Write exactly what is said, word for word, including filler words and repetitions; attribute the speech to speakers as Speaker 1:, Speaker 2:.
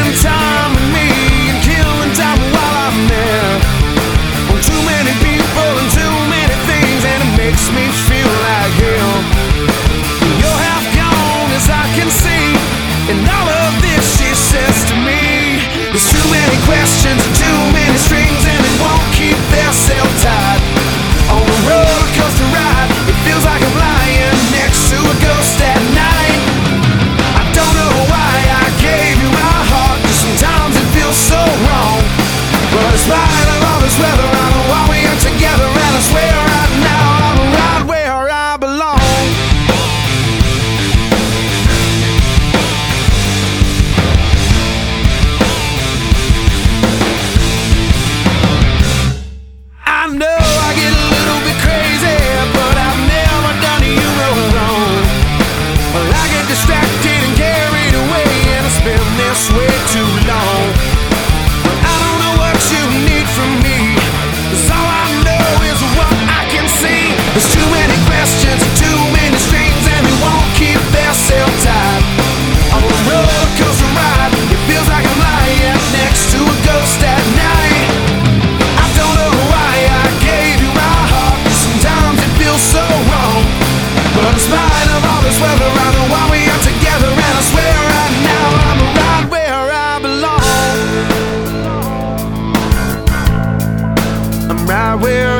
Speaker 1: spending time with me and killing time while I'm there. On too many people and too many things, and it makes me feel like hell. You're half gone as I can see, and all of this she says to me. There's too many questions and too many strings, and they won't keep their self tied. On a roller coaster ride, it feels like I'm lying next to a ghost at night. I don't know why I gave you my heart, 'cause sometimes it feels so wrong. But in spite of all this weather, I know why we are together, and I swear right now I'm right where I belong. I know I get a little bit crazy, but I've never done you no wrong. Well, I get distracted and carried away, and I spend this way too long. But I don't know what you need from me, 'cause all I know is what I can see. There's too many questions and too many strings, and they won't keep their self tied. On a roller coaster ride, it feels like I'm lying next to a ghost at night. I don't know why I gave you my heart, 'cause sometimes it feels so wrong. But in spite of all this weather, I know why we are together, and I swear right now I'm right where I belong. I'm right where